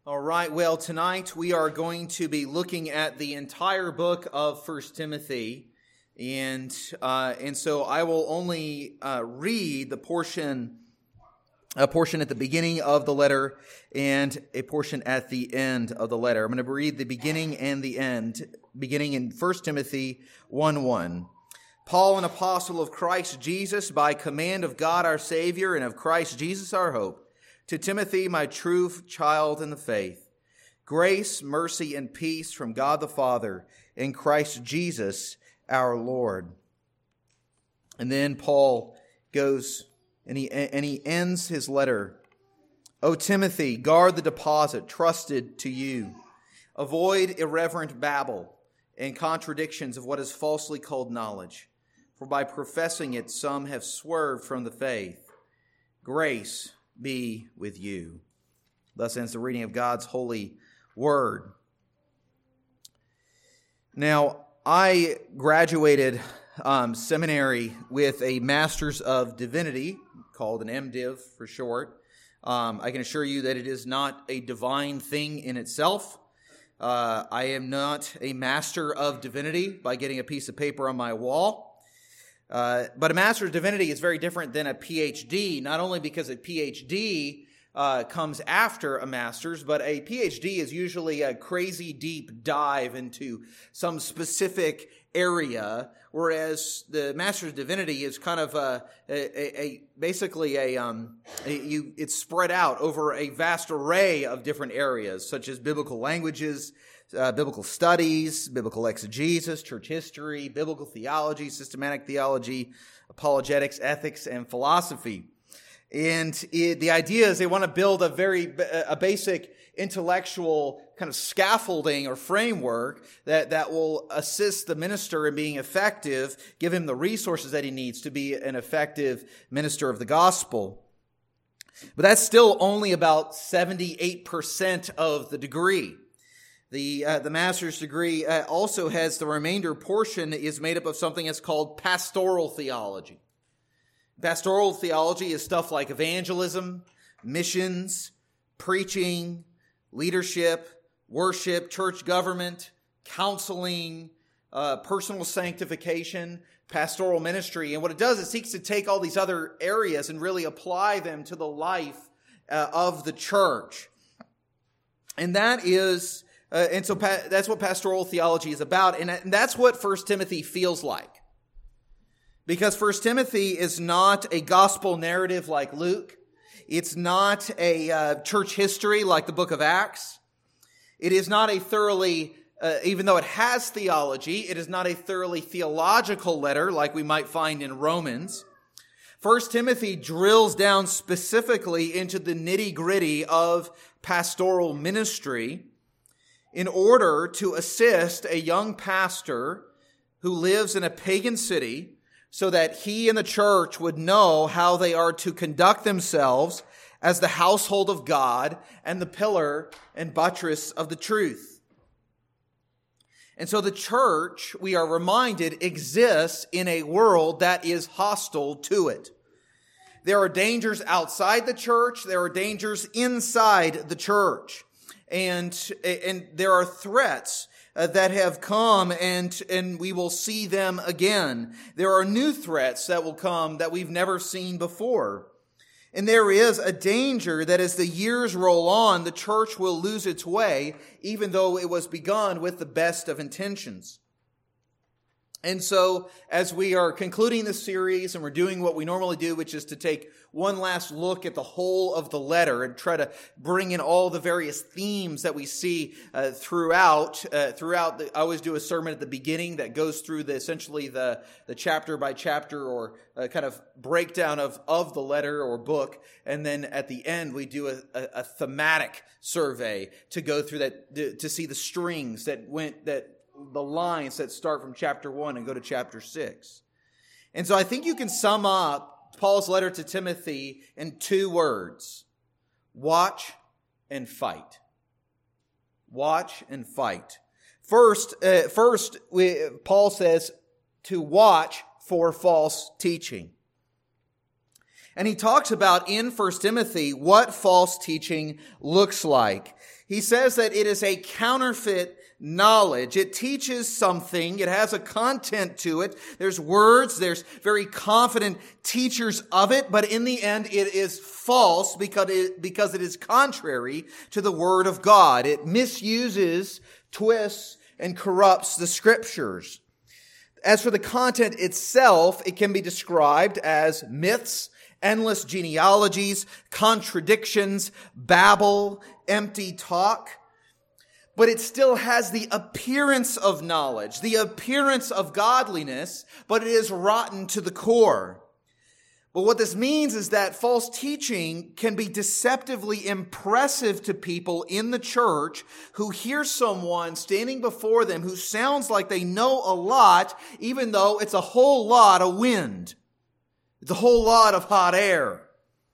All right, well, tonight we are going to be looking at the entire book of 1 Timothy, and so I will only read the portion at the beginning of the letter and a portion at the end of the letter. I'm going to read the beginning and the end, beginning in 1 Timothy 1:1. Paul, an apostle of Christ Jesus, by command of God our Savior and of Christ Jesus our hope, to Timothy, my true child in the faith, grace, mercy, and peace from God the Father and Christ Jesus our Lord. And then Paul goes and he ends his letter. O Timothy, guard the deposit trusted to you. Avoid irreverent babble and contradictions of what is falsely called knowledge, for by professing it some have swerved from the faith. Grace be with you. Thus ends the reading of God's holy word. Now, I graduated seminary with a Master's of Divinity, called an MDiv for short. I can assure you that it is not a divine thing in itself. I am not a Master of Divinity by getting a piece of paper on my wall. But a Master's of Divinity is very different than a PhD, not only because a PhD comes after a Master's, but a PhD is usually a crazy deep dive into some specific area, whereas the Master's of Divinity is kind of it's spread out over a vast array of different areas, such as biblical languages, biblical studies, biblical exegesis, church history, biblical theology, systematic theology, apologetics, ethics, and philosophy. And the idea is they want to build a basic intellectual kind of scaffolding or framework that will assist the minister in being effective, give him the resources that he needs to be an effective minister of the gospel. But that's still only about 78% of the degree. The master's degree also has the remainder portion is made up of something that's called pastoral theology. Pastoral theology is stuff like evangelism, missions, preaching, leadership, worship, church government, counseling, personal sanctification, pastoral ministry. And what it does, it seeks to take all these other areas and really apply them to the life of the church. And that is... and so that's what pastoral theology is about, and that's what 1 Timothy feels like. Because 1 Timothy is not a gospel narrative like Luke. It's not a church history like the book of Acts. It is not a thoroughly, even though it has theology, it is not a thoroughly theological letter like we might find in Romans. 1 Timothy drills down specifically into the nitty-gritty of pastoral ministry in order to assist a young pastor who lives in a pagan city so that he and the church would know how they are to conduct themselves as the household of God and the pillar and buttress of the truth. And so the church, we are reminded, exists in a world that is hostile to it. There are dangers outside the church. There are dangers inside the church. And there are threats that have come, and we will see them again. There are new threats that will come that we've never seen before. And there is a danger that as the years roll on, the church will lose its way, even though it was begun with the best of intentions. And so, as we are concluding this series and we're doing what we normally do, which is to take one last look at the whole of the letter and try to bring in all the various themes that we see throughout. I always do a sermon at the beginning that goes through essentially the chapter by chapter or kind of breakdown of the letter or book. And then at the end, we do a thematic survey to go through that, to see the strings the lines that start from chapter 1 and go to chapter 6. And so I think you can sum up Paul's letter to Timothy in 2 words: watch and fight. Watch and fight. First, Paul says to watch for false teaching. And he talks about in 1 Timothy what false teaching looks like. He says that it is a counterfeit knowledge. It teaches something. It has a content to it. There's words. There's very confident teachers of it. But in the end, it is false because it is contrary to the Word of God. It misuses, twists, and corrupts the Scriptures. As for the content itself, it can be described as myths, endless genealogies, contradictions, babble, empty talk. But it still has the appearance of knowledge, the appearance of godliness, but it is rotten to the core. But what this means is that false teaching can be deceptively impressive to people in the church who hear someone standing before them who sounds like they know a lot, even though it's a whole lot of wind. It's a whole lot of air.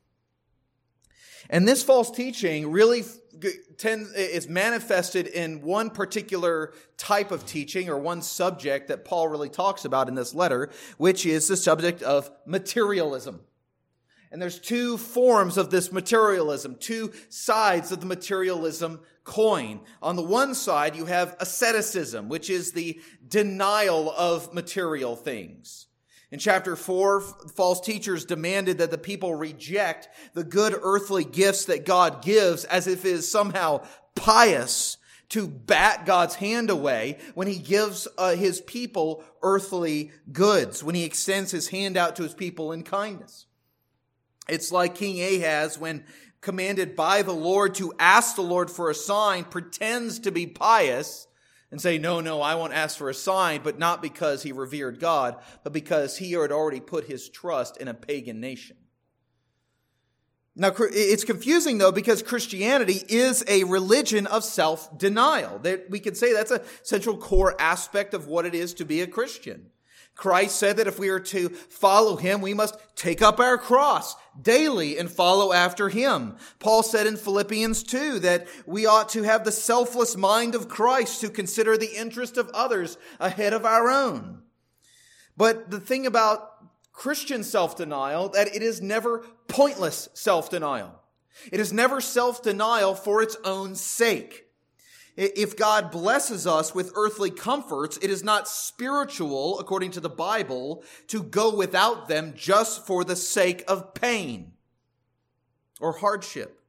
And this false teaching really is manifested in one particular type of teaching or one subject that Paul really talks about in this letter, which is the subject of materialism. And there's two forms of this materialism, two sides of the materialism coin. On the one side, you have asceticism, which is the denial of material things. In chapter 4, false teachers demanded that the people reject the good earthly gifts that God gives as if it is somehow pious to bat God's hand away when he gives his people earthly goods, when he extends his hand out to his people in kindness. It's like King Ahaz, when commanded by the Lord to ask the Lord for a sign, pretends to be pious and say, no, I won't ask for a sign, but not because he revered God, but because he had already put his trust in a pagan nation. Now, it's confusing, though, because Christianity is a religion of self-denial. We could say that's a central core aspect of what it is to be a Christian. Christ said that if we are to follow him, we must take up our cross daily and follow after him. Paul said in Philippians 2 that we ought to have the selfless mind of Christ to consider the interest of others ahead of our own. But the thing about Christian self-denial, that it is never pointless self-denial. It is never self-denial for its own sake. If God blesses us with earthly comforts, it is not spiritual, according to the Bible, to go without them just for the sake of pain or hardship.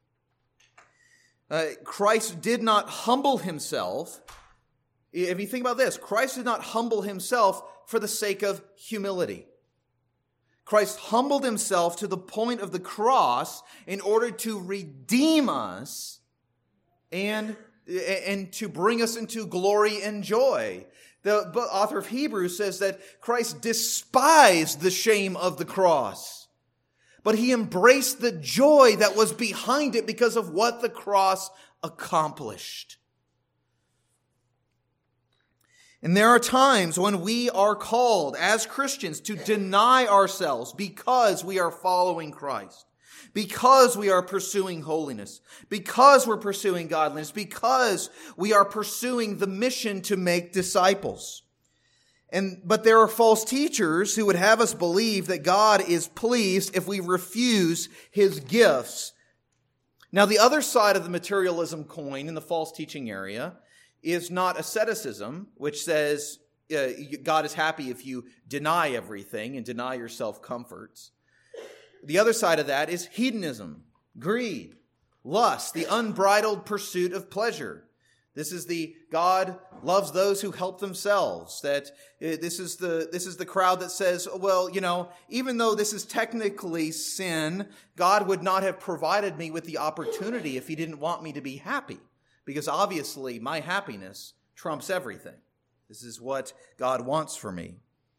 Christ did not humble himself. If you think about this, Christ did not humble himself for the sake of humility. Christ humbled himself to the point of the cross in order to redeem us and to bring us into glory and joy. The author of Hebrews says that Christ despised the shame of the cross, but he embraced the joy that was behind it because of what the cross accomplished. And there are times when we are called as Christians to deny ourselves because we are following Christ. Because we are pursuing holiness, because we're pursuing godliness, because we are pursuing the mission to make disciples. But there are false teachers who would have us believe that God is pleased if we refuse his gifts. Now, the other side of the materialism coin in the false teaching area is not asceticism, which says God is happy if you deny everything and deny yourself comforts. The other side of that is hedonism, greed, lust, the unbridled pursuit of pleasure. This is the God loves those who help themselves. That this is the crowd that says, well, even though this is technically sin, God would not have provided me with the opportunity if he didn't want me to be happy. Because obviously my happiness trumps everything. This is what God wants for me.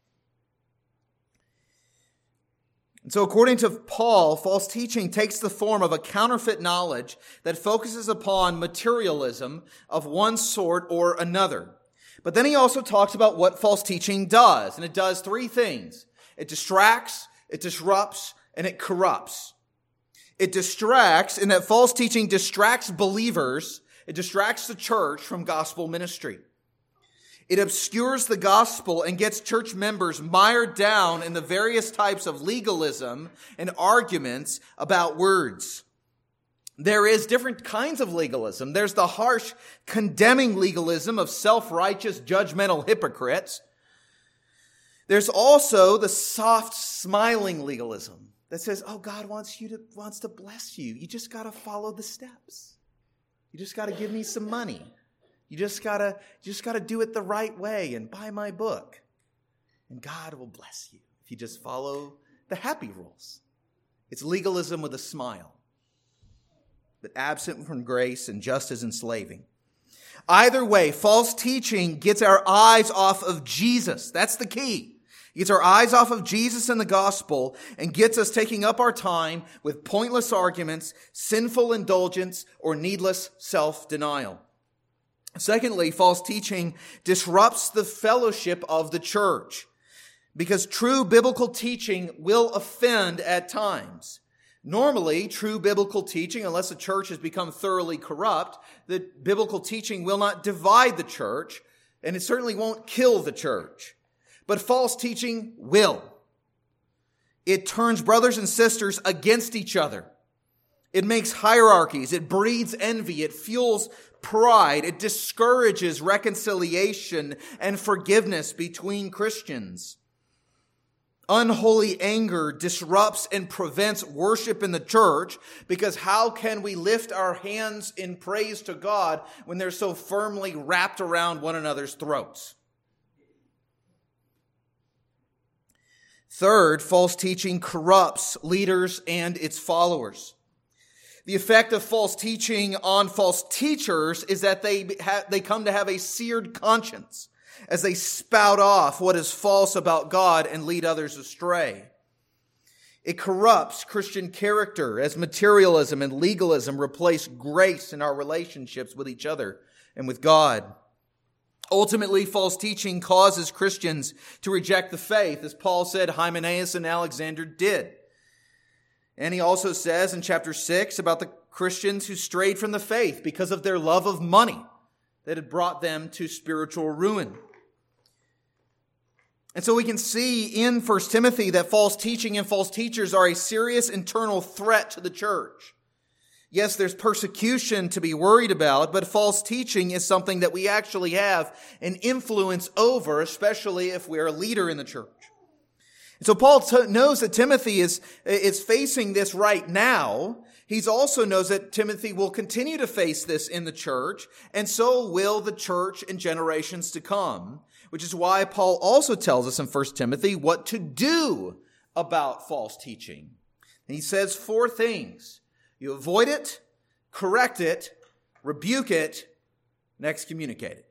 And so according to Paul, false teaching takes the form of a counterfeit knowledge that focuses upon materialism of one sort or another. But then he also talks about what false teaching does. And it does three things. It distracts, it disrupts, and it corrupts. It distracts in that false teaching distracts believers. It distracts the church from gospel ministry. It obscures the gospel and gets church members mired down in the various types of legalism and arguments about words. There is different kinds of legalism. There's the harsh, condemning legalism of self-righteous, judgmental hypocrites. There's also the soft, smiling legalism that says, oh, God wants to bless you. You just got to follow the steps. You just got to give me some money. You just gotta do it the right way and buy my book. And God will bless you if you just follow the happy rules. It's legalism with a smile, but absent from grace and just as enslaving. Either way, false teaching gets our eyes off of Jesus. That's the key. It gets our eyes off of Jesus and the gospel and gets us taking up our time with pointless arguments, sinful indulgence, or needless self-denial. Secondly, false teaching disrupts the fellowship of the church because true biblical teaching will offend at times. Normally, true biblical teaching, unless the church has become thoroughly corrupt, the biblical teaching will not divide the church, and it certainly won't kill the church. But false teaching will. It turns brothers and sisters against each other. It makes hierarchies. It breeds envy. It fuels pride. It discourages reconciliation and forgiveness between Christians. Unholy anger disrupts and prevents worship in the church because how can we lift our hands in praise to God when they're so firmly wrapped around one another's throats? Third, false teaching corrupts leaders and its followers. The effect of false teaching on false teachers is that they come to have a seared conscience as they spout off what is false about God and lead others astray. It corrupts Christian character as materialism and legalism replace grace in our relationships with each other and with God. Ultimately, false teaching causes Christians to reject the faith, as Paul said Hymenaeus and Alexander did. And he also says in chapter 6 about the Christians who strayed from the faith because of their love of money that had brought them to spiritual ruin. And so we can see in 1 Timothy that false teaching and false teachers are a serious internal threat to the church. Yes, there's persecution to be worried about, but false teaching is something that we actually have an influence over, especially if we're a leader in the church. And so Paul knows that Timothy is facing this right now. He also knows that Timothy will continue to face this in the church, and so will the church in generations to come, which is why Paul also tells us in 1 Timothy what to do about false teaching. And he says 4 things. You avoid it, correct it, rebuke it, and excommunicate it.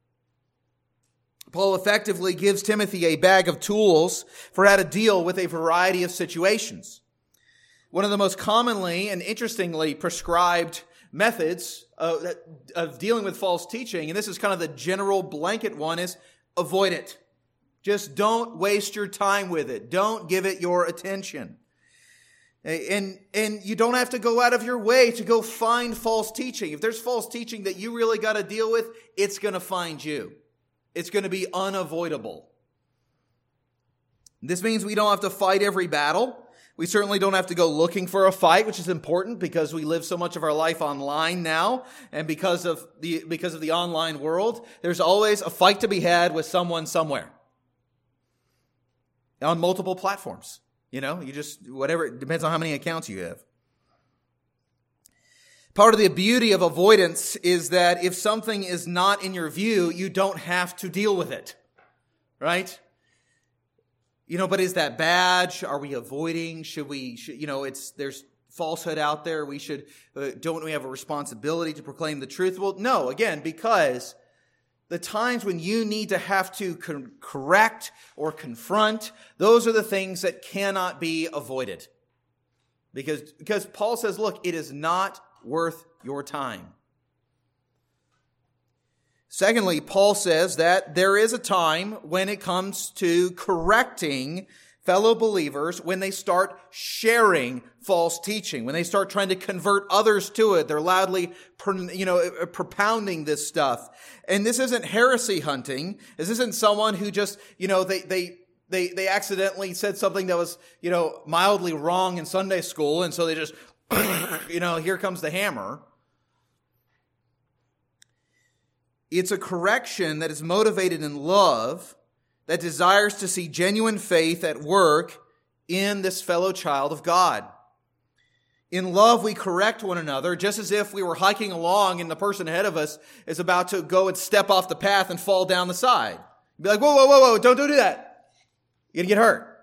Paul effectively gives Timothy a bag of tools for how to deal with a variety of situations. One of the most commonly and interestingly prescribed methods of dealing with false teaching, and this is kind of the general blanket one, is avoid it. Just don't waste your time with it. Don't give it your attention. And you don't have to go out of your way to go find false teaching. If there's false teaching that you really got to deal with, it's going to find you. It's going to be unavoidable. This means we don't have to fight every battle. We certainly don't have to go looking for a fight, which is important because we live so much of our life online now, and because of the online world, there's always a fight to be had with someone somewhere on multiple platforms. You know, whatever, it depends on how many accounts you have. Part of the beauty of avoidance is that if something is not in your view, you don't have to deal with it, right? But is that bad? Are we avoiding? There's falsehood out there. Don't we have a responsibility to proclaim the truth? Well, no, again, because the times when you need to have to correct or confront, those are the things that cannot be avoided. Because Paul says, look, it is not worth your time. Secondly, Paul says that there is a time when it comes to correcting fellow believers when they start sharing false teaching, when they start trying to convert others to it. They're loudly, propounding this stuff. And this isn't heresy hunting. This isn't someone who just, they accidentally said something that was, mildly wrong in Sunday school. And so they just, here comes the hammer. It's a correction that is motivated in love, that desires to see genuine faith at work in this fellow child of God. In love, we correct one another, just as if we were hiking along and the person ahead of us is about to go and step off the path and fall down the side. Be like, whoa, don't do that. You're going to get hurt.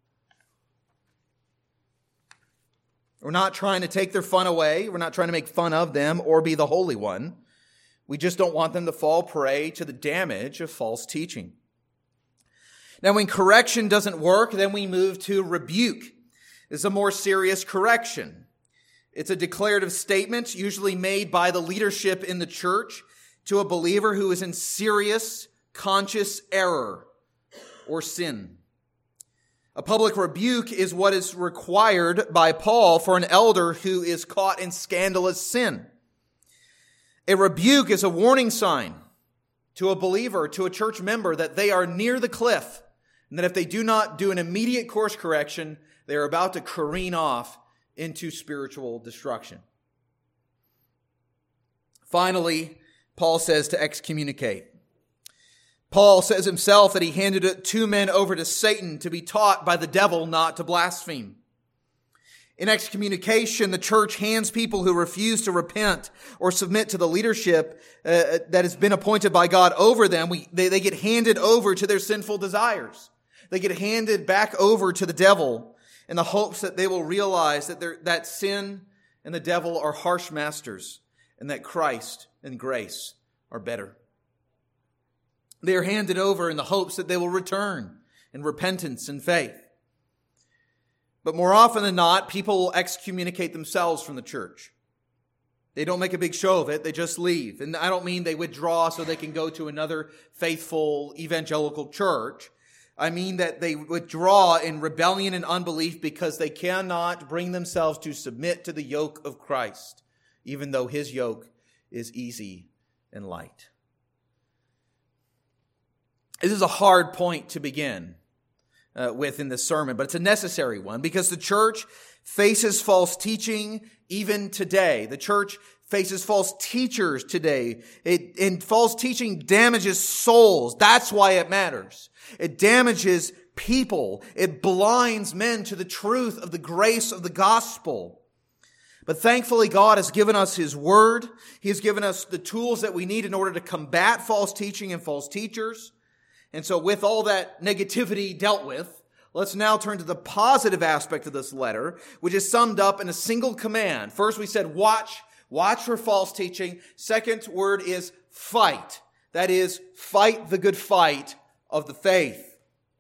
We're not trying to take their fun away. We're not trying to make fun of them or be the holy one. We just don't want them to fall prey to the damage of false teaching. Now, when correction doesn't work, then we move to rebuke. It's a more serious correction. It's a declarative statement, usually made by the leadership in the church to a believer who is in serious, conscious error or sin. A public rebuke is what is required by Paul for an elder who is caught in scandalous sin. A rebuke is a warning sign to a believer, to a church member, that they are near the cliff, and that if they do not do an immediate course correction, they are about to careen off into spiritual destruction. Finally, Paul says to excommunicate. Paul says himself that he handed 2 men over to Satan to be taught by the devil not to blaspheme. In excommunication, the church hands people who refuse to repent or submit to the leadership that has been appointed by God over them. They get handed over to their sinful desires. They get handed back over to the devil in the hopes that they will realize that sin and the devil are harsh masters and that Christ and grace are better. They are handed over in the hopes that they will return in repentance and faith. But more often than not, people will excommunicate themselves from the church. They don't make a big show of it. They just leave. And I don't mean they withdraw so they can go to another faithful evangelical church. I mean that they withdraw in rebellion and unbelief because they cannot bring themselves to submit to the yoke of Christ, even though his yoke is easy and light. This is a hard point to begin with in this sermon, but it's a necessary one because the church faces false teaching even today. The church faces false teachers today. And false teaching damages souls. That's why it matters. It damages people. It blinds men to the truth of the grace of the gospel. But thankfully, God has given us His Word. He has given us the tools that we need in order to combat false teaching and false teachers. And so with all that negativity dealt with, let's now turn to the positive aspect of this letter, which is summed up in a single command. First, we said, watch for false teaching. Second word is fight. That is, fight the good fight of the faith.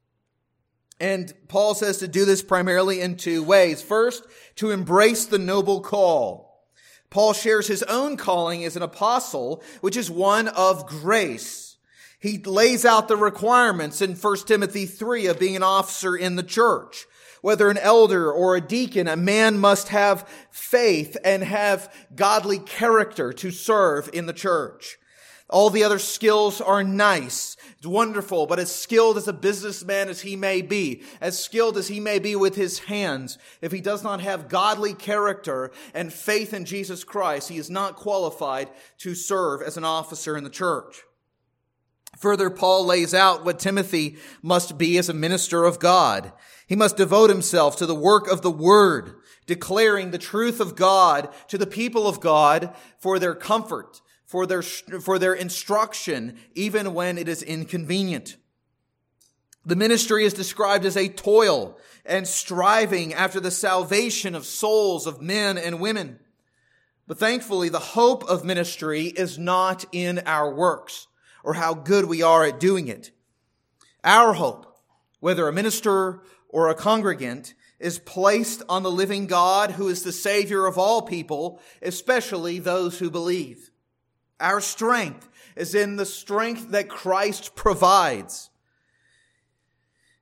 And Paul says to do this primarily in 2 ways. First, to embrace the noble call. Paul shares his own calling as an apostle, which is one of grace. He lays out the requirements in 1 Timothy 3 of being an officer in the church. Whether an elder or a deacon, a man must have faith and have godly character to serve in the church. All the other skills are nice. It's wonderful, but as skilled as a businessman as he may be, as skilled as he may be with his hands, if he does not have godly character and faith in Jesus Christ, he is not qualified to serve as an officer in the church. Further, Paul lays out what Timothy must be as a minister of God. He must devote himself to the work of the Word, declaring the truth of God to the people of God for their comfort, for their instruction, even when it is inconvenient. The ministry is described as a toil and striving after the salvation of souls of men and women. But thankfully, the hope of ministry is not in our works or how good we are at doing it. Our hope, whether a minister or a congregant, is placed on the living God who is the Savior of all people, especially those who believe. Our strength is in the strength that Christ provides.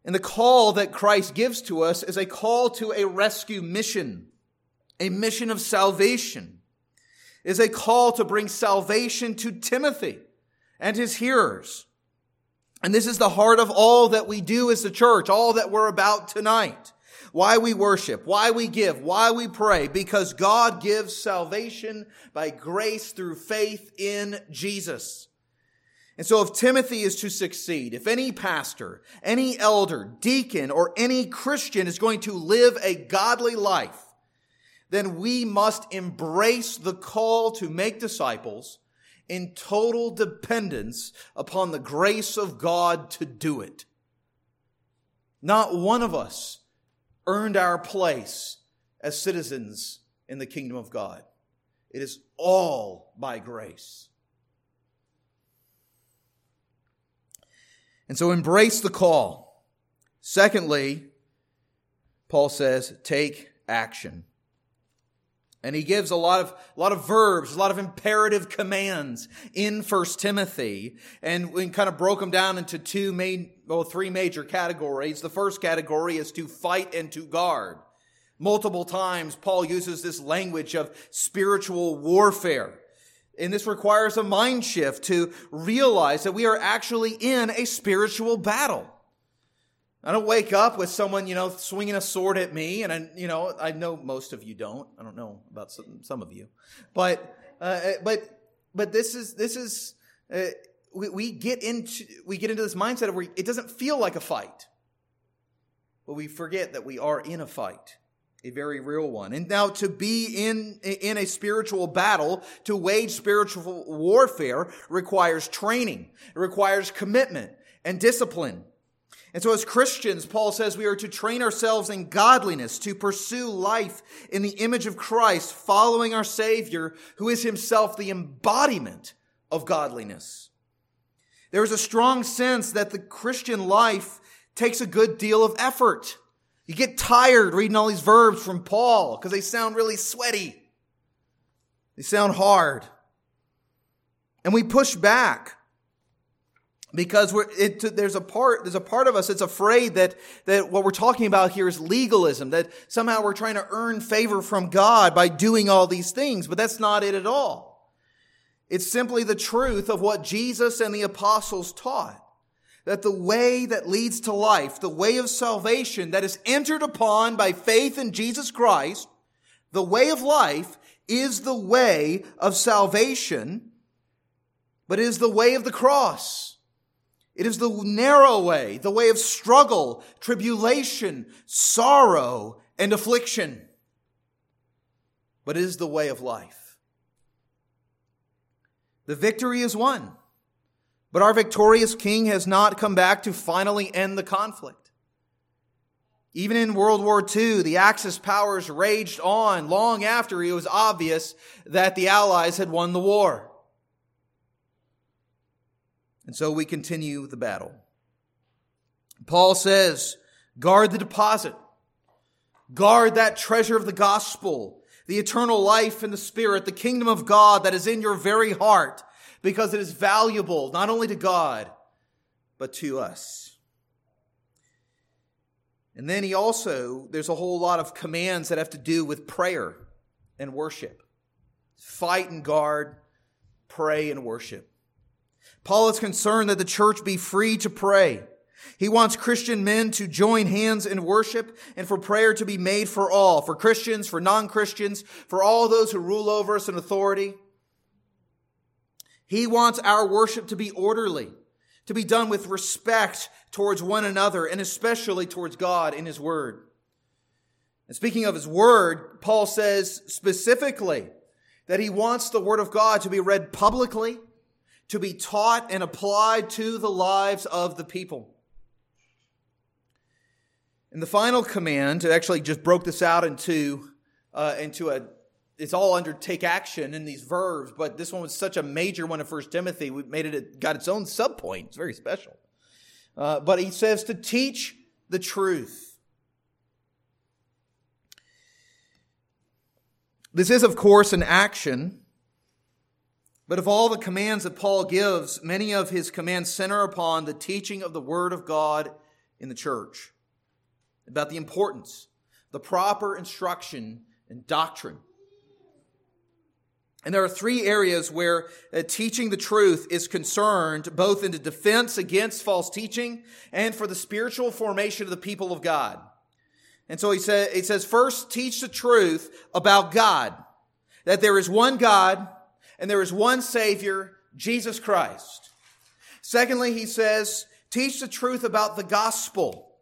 And the call that Christ gives to us is a call to a rescue mission, a mission of salvation. It is a call to bring salvation to Timothy and his hearers. And this is the heart of all that we do as the church, all that we're about tonight. Why we worship, why we give, why we pray, because God gives salvation by grace through faith in Jesus. And so if Timothy is to succeed, if any pastor, any elder, deacon, or any Christian is going to live a godly life, then we must embrace the call to make disciples in total dependence upon the grace of God to do it. Not one of us earned our place as citizens in the kingdom of God. It is all by grace. And so embrace the call. Secondly, Paul says, take action. And he gives a lot of verbs, a lot of imperative commands in 1 Timothy. And we kind of broke them down into three major categories. The first category is to fight and to guard. Multiple times, Paul uses this language of spiritual warfare. And this requires a mind shift to realize that we are actually in a spiritual battle. I don't wake up with someone, swinging a sword at me. And I know most of you don't. I don't know about some of you. But this is we get into this mindset of where it doesn't feel like a fight. But we forget that we are in a fight. A very real one. And now to be in a spiritual battle, to wage spiritual warfare, requires training. It requires commitment and discipline. And so as Christians, Paul says we are to train ourselves in godliness, to pursue life in the image of Christ, following our Savior, who is himself the embodiment of godliness. There is a strong sense that the Christian life takes a good deal of effort. You get tired reading all these verbs from Paul because they sound really sweaty. They sound hard. And we push back because there's a part of us that's afraid that what we're talking about here is legalism, that somehow we're trying to earn favor from God by doing all these things, but that's not it at all. It's simply the truth of what Jesus and the apostles taught. That the way that leads to life, the way of salvation that is entered upon by faith in Jesus Christ, the way of life is the way of salvation, but it is the way of the cross. It is the narrow way, the way of struggle, tribulation, sorrow, and affliction. But it is the way of life. The victory is won. But our victorious King has not come back to finally end the conflict. Even in World War II, the Axis powers raged on long after it was obvious that the Allies had won the war. And so we continue the battle. Paul says, guard the deposit. Guard that treasure of the gospel, the eternal life in the Spirit, the kingdom of God that is in your very heart, because it is valuable not only to God, but to us. And then there's a whole lot of commands that have to do with prayer and worship. Fight and guard, pray and worship. Paul is concerned that the church be free to pray. He wants Christian men to join hands in worship and for prayer to be made for all, for Christians, for non-Christians, for all those who rule over us in authority. He wants our worship to be orderly, to be done with respect towards one another, and especially towards God in His Word. And speaking of His Word, Paul says specifically that he wants the Word of God to be read publicly, to be taught and applied to the lives of the people. And the final command, it actually just broke this out into it's all under take action in these verbs, but this one was such a major one in 1 Timothy. We got its own subpoint. It's very special. But he says to teach the truth. This is, of course, an action. But of all the commands that Paul gives, many of his commands center upon the teaching of the Word of God in the church, about the importance, the proper instruction and doctrine. And there are three areas where teaching the truth is concerned, both in the defense against false teaching and for the spiritual formation of the people of God. And so it says, first, teach the truth about God, that there is one God and there is one Savior, Jesus Christ. Secondly, he says, teach the truth about the gospel.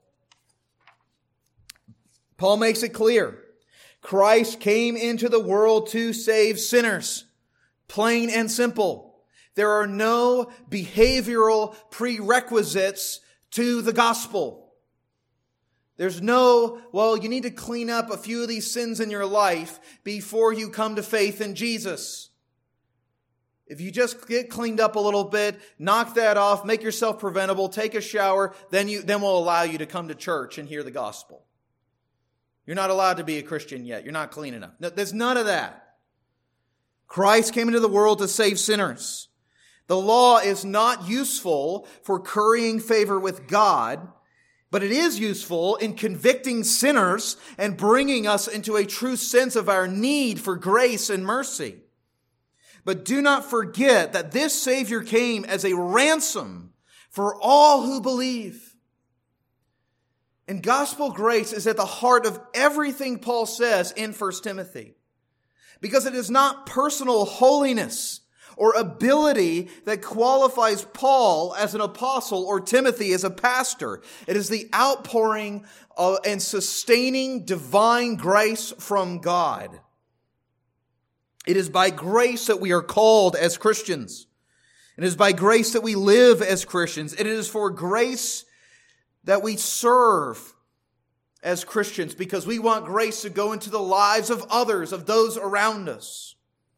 Paul makes it clear. Christ came into the world to save sinners. Plain and simple. There are no behavioral prerequisites to the gospel. There's no, well, you need to clean up a few of these sins in your life before you come to faith in Jesus. If you just get cleaned up a little bit, knock that off, make yourself preventable, take a shower, then we'll allow you to come to church and hear the gospel. You're not allowed to be a Christian yet. You're not clean enough. No, there's none of that. Christ came into the world to save sinners. The law is not useful for currying favor with God, but it is useful in convicting sinners and bringing us into a true sense of our need for grace and mercy. But do not forget that this Savior came as a ransom for all who believe. And gospel grace is at the heart of everything Paul says in 1 Timothy. Because it is not personal holiness or ability that qualifies Paul as an apostle or Timothy as a pastor. It is the outpouring of and sustaining divine grace from God. It is by grace that we are called as Christians. It is by grace that we live as Christians. It is for grace that we serve as Christians because we want grace to go into the lives of others, of those around us.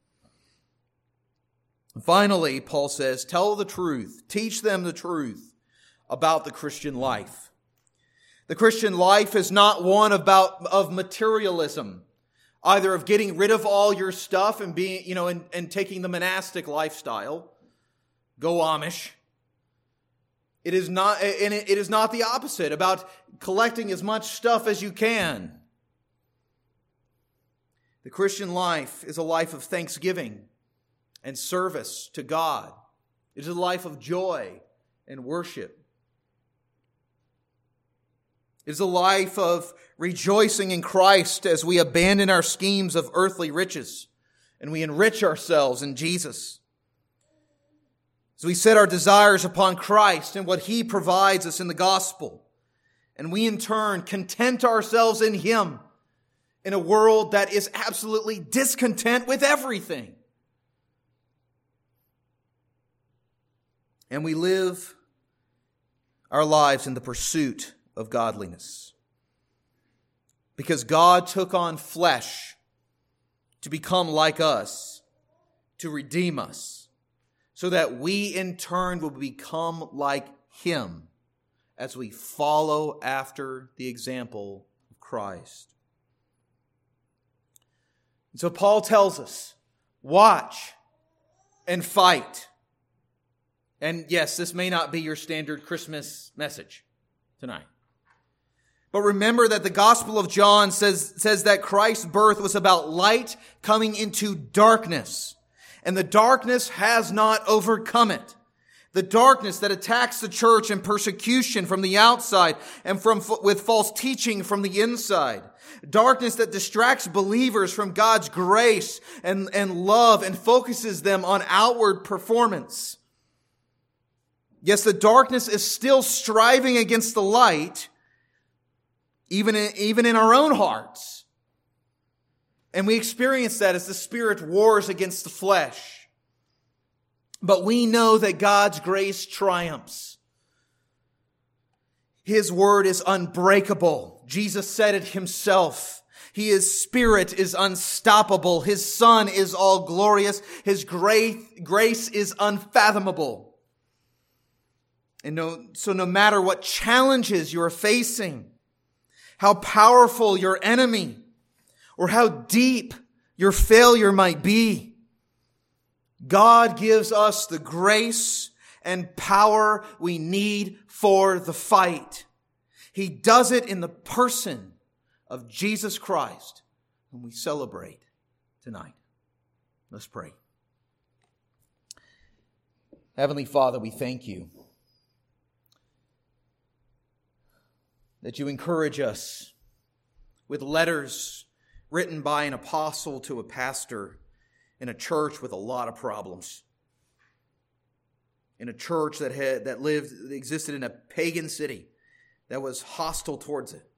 Finally, Paul says, tell the truth, teach them the truth about the Christian life. The Christian life is not one of materialism, either of getting rid of all your stuff and being, and taking the monastic lifestyle. Go Amish. It is not the opposite, about collecting as much stuff as you can. The Christian life is a life of thanksgiving and service to God. It is a life of joy and worship. It is a life of rejoicing in Christ as we abandon our schemes of earthly riches and we enrich ourselves in Jesus. As we set our desires upon Christ and what He provides us in the gospel, and we in turn content ourselves in Him in a world that is absolutely discontent with everything. And we live our lives in the pursuit of godliness. Because God took on flesh to become like us, to redeem us, so that we in turn will become like Him as we follow after the example of Christ. And so Paul tells us, watch and fight. And yes, this may not be your standard Christmas message tonight. But remember that the Gospel of John says that Christ's birth was about light coming into darkness. And the darkness has not overcome it. The darkness that attacks the church and persecution from the outside and with false teaching from the inside. Darkness that distracts believers from God's grace and love and focuses them on outward performance. Yes, the darkness is still striving against the light, even in our own hearts. And we experience that as the Spirit wars against the flesh. But we know that God's grace triumphs. His word is unbreakable. Jesus said it Himself. His Spirit is unstoppable. His Son is all glorious. His grace is unfathomable. And so no matter what challenges you are facing, how powerful your enemy, or how deep your failure might be, God gives us the grace and power we need for the fight. He does it in the person of Jesus Christ, whom we celebrate tonight. Let's pray. Heavenly Father, we thank you that you encourage us with letters written by an apostle to a pastor in a church with a lot of problems. In a church that existed in a pagan city that was hostile towards it.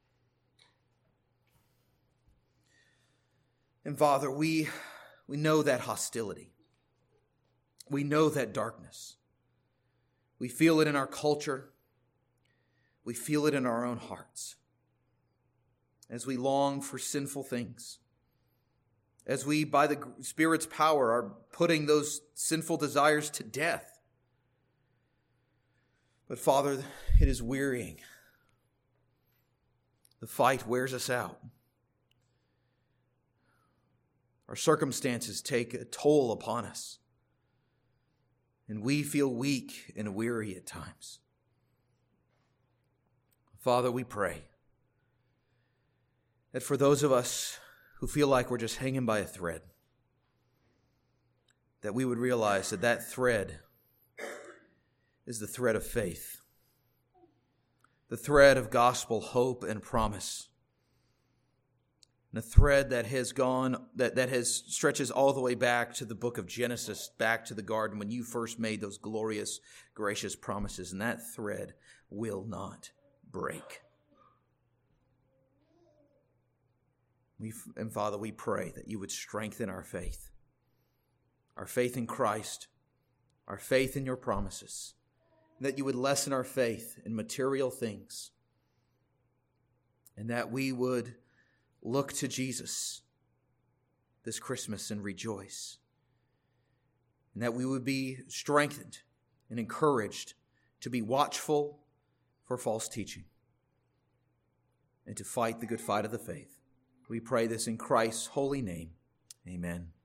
And Father, we know that hostility. We know that darkness. We feel it in our culture. We feel it in our own hearts. As we long for sinful things. As we, by the Spirit's power, are putting those sinful desires to death. But Father, it is wearying. The fight wears us out. Our circumstances take a toll upon us. And we feel weak and weary at times. Father, we pray that for those of us who feel like we're just hanging by a thread, that we would realize that that thread is the thread of faith, the thread of gospel hope and promise, and a thread that stretches all the way back to the book of Genesis, back to the garden when you first made those glorious, gracious promises, and that thread will not break. And Father, we pray that you would strengthen our faith in Christ, our faith in your promises, that you would lessen our faith in material things, and that we would look to Jesus this Christmas and rejoice, and that we would be strengthened and encouraged to be watchful for false teaching and to fight the good fight of the faith. We pray this in Christ's holy name. Amen.